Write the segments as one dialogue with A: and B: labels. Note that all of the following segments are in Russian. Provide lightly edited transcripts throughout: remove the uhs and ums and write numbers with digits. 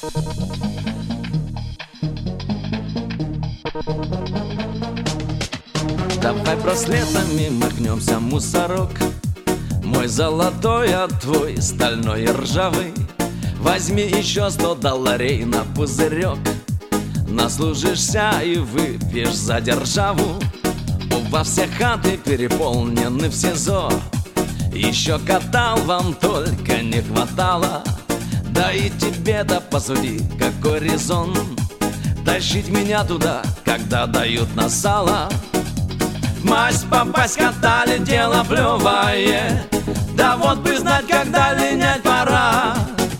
A: Давай браслетами махнемся, мусорок, мой золотой, а твой стальной и ржавый. Возьми еще $100 на пузырек, наслужишься и выпьешь за державу. У вас все хаты переполнены в СИЗО, еще катал вам только не хватало. Да и тебе-то посуди, какой резон тащить меня туда, когда дают на сало. В мазь попасть катали, дело плевое, да вот бы знать, когда линять пора.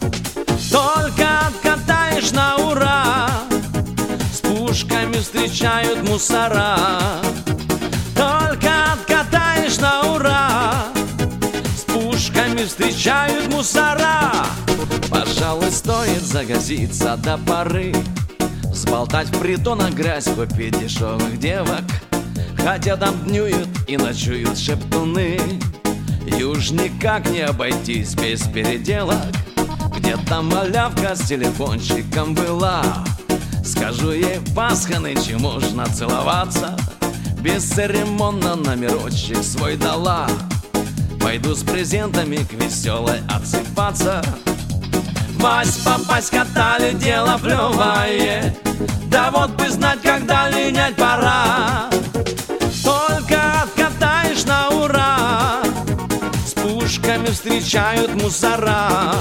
A: Только откатаешь на ура, с пушками встречают мусора. Только откатаешь на ура, с пушками встречают мусора. Пожалуй, стоит загаситься до поры, сболтать в притонах грязь, купить дешевых девок. Хотя там днюют и ночуют шептуны, и уж никак не обойтись без переделок. Где-то малявка с телефончиком была, скажу ей, Пасха, нынче можно целоваться. Бесцеремонно номерочек свой дала, пойду с презентами к веселой отсыпаться. В мазь попасть катали, дело плевое, да вот бы знать, когда линять пора. Только откатаешь на ура, с пушками встречают мусора.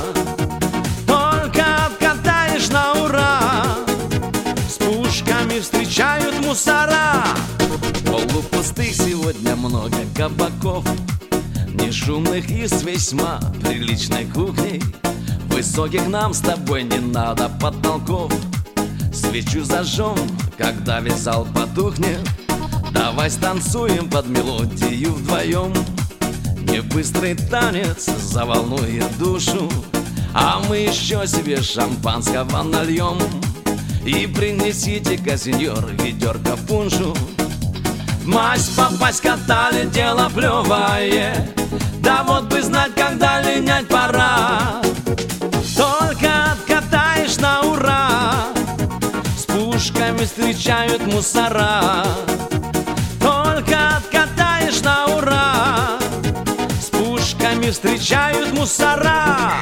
A: Только откатаешь на ура, с пушками встречают мусора. Полупустых сегодня много кабаков, не шумных и с весьма приличной кухней. Высоких нам с тобой не надо потолков, свечу зажжем, когда весь зал потухнет. Давай станцуем под мелодию вдвоем, не быстрый танец заволнует душу, а мы еще себе шампанского нальем. И принесите-ка, сеньор, ведерко пуншу. В мазь попасть катали, дело плевое, да вот бы знать, когда линять пора. Только откатаешь на ура, с пушками встречают мусора. Только откатаешь на ура, с пушками встречают мусора.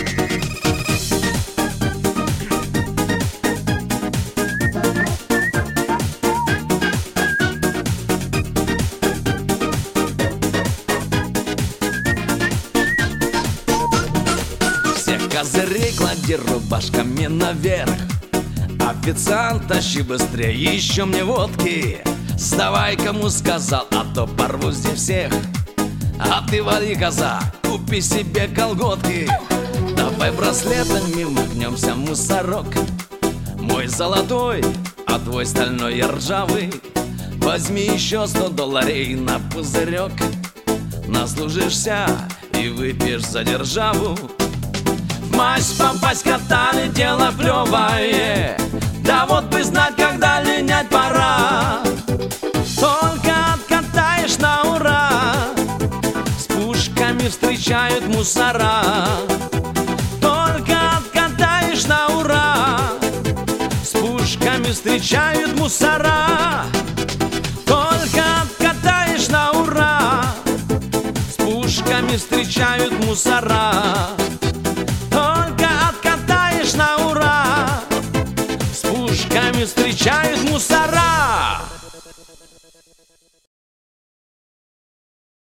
A: Всех козырей клади рубашками наверх, официант, тащи быстрее, еще мне водки. Вставай, кому сказал, а то порву здесь всех. А ты вали, коза, купи себе колготки. Давай браслетами махнемся, мусорок, мой золотой, а твой стальной и ржавый. Возьми еще $100 на пузырек, наслужишься и выпьешь за державу. В мазь попасть катали, дело плевое, да вот бы знать, когда линять пора. Только откатаешь на ура, с пушками встречают мусора. Только откатаешь на ура, с пушками встречают мусора. Только откатаешь на ура, с пушками встречают мусора. Только откатаешь на ура, с пушками встречают мусора.